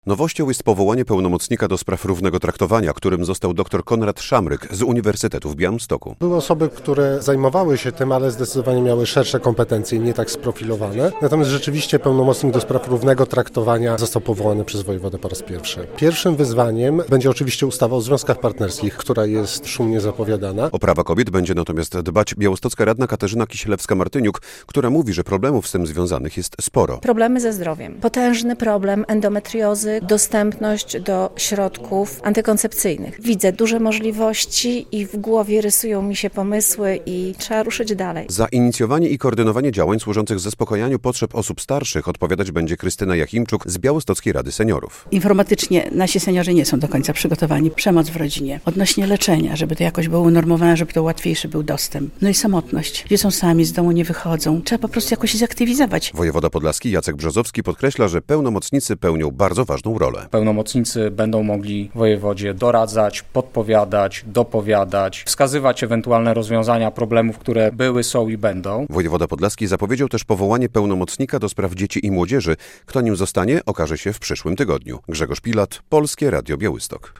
Nowością jest powołanie pełnomocnika do spraw równego traktowania, którym został dr Konrad Szamryk z Uniwersytetu w Białymstoku. Były osoby, które zajmowały się tym, ale zdecydowanie miały szersze kompetencje, nie tak sprofilowane. Natomiast rzeczywiście pełnomocnik do spraw równego traktowania został powołany przez wojewodę po raz pierwszy. Pierwszym wyzwaniem będzie oczywiście ustawa o związkach partnerskich, która jest szumnie zapowiadana. O prawa kobiet będzie natomiast dbać białostocka radna Katarzyna Kisielewska-Martyniuk, która mówi, że problemów z tym związanych jest sporo. Problemy ze zdrowiem. Potężny problem endometriozy, dostępność do środków antykoncepcyjnych. Widzę duże możliwości i w głowie rysują mi się pomysły i trzeba ruszyć dalej. Za inicjowanie i koordynowanie działań służących zaspokojaniu potrzeb osób starszych odpowiadać będzie Krystyna Jachimczuk z Białostockiej Rady Seniorów. Informatycznie nasi seniorzy nie są do końca przygotowani. Przemoc w rodzinie, odnośnie leczenia, żeby to jakoś było unormowane, żeby to łatwiejszy był dostęp. No i samotność. Gdzie są sami, z domu nie wychodzą. Trzeba po prostu jakoś się zaktywizować. Wojewoda podlaski Jacek Brzozowski podkreśla, że pełnomocnicy pełnią bardzo ważną rolę. Pełnomocnicy będą mogli wojewodzie doradzać, podpowiadać, dopowiadać, wskazywać ewentualne rozwiązania problemów, które były, są i będą. Wojewoda podlaski zapowiedział też powołanie pełnomocnika do spraw dzieci i młodzieży. Kto nim zostanie, okaże się w przyszłym tygodniu. Grzegorz Pilat, Polskie Radio Białystok.